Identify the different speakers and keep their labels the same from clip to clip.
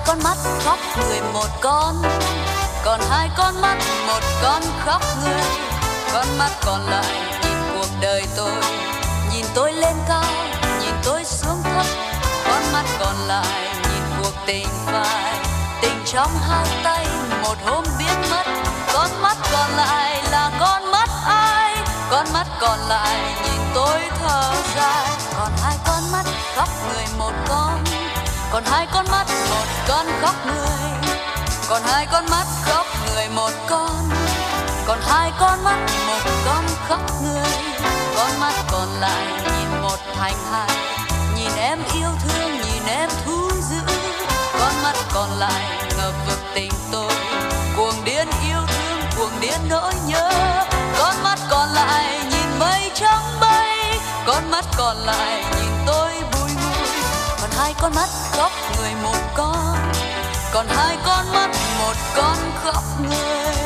Speaker 1: con mắt khóc người một con, còn hai con mắt một con khóc người. Con mắt còn lại nhìn cuộc đời tôi, nhìn tôi lên cao, nhìn tôi xuống thấp. Con mắt còn lại nhìn cuộc tình phai, tình trong hai tay một hôm biến mất. Con mắt còn lại là con mắt ai? Con mắt còn lại nhìn tôi thở dài. Còn hai con mắt khóc người một con, còn hai con mắt một con khóc người. Còn hai con mắt khóc người một con, còn hai con mắt một con khóc người. Con mắt còn lại nhìn một thành hai, nhìn em yêu thương, nhìn em thú dữ. Con mắt còn lại ngập vực tình tôi, cuồng điên yêu thương, cuồng điên nỗi nhớ. Con mắt còn lại nhìn mây trắng bay, con mắt còn lại nhìn tôi bùi ngùi. Còn hai con mắt khóc người một con, còn hai con mắt một con khóc người.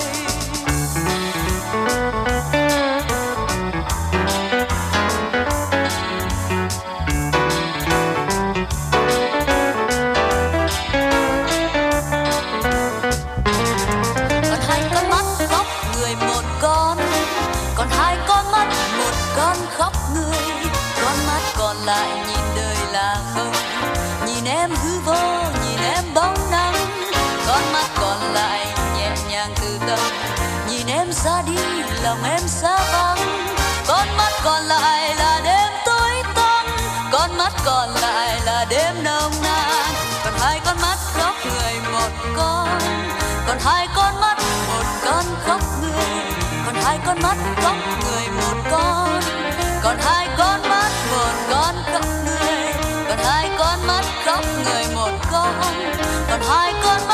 Speaker 1: Còn hai con mắt khóc người một con, còn hai con mắt một con khóc người. Con mắt còn lại nhìn đời là không, nhìn em hư vô, nhìn em bóng nắng. Con mắt còn lại nhẹ nhàng từ tâm, nhìn em ra đi lòng em xa vắng. Con mắt còn lại là đêm tối tăm, con mắt còn lại là đêm nồng nàn. Còn hai con mắt khóc người một con, còn hai con mắt một con khóc người. Còn hai con mắt khóc người một con, còn hai con mắt một con khóc người. Còn hai con mắt khóc người một con, còn hai con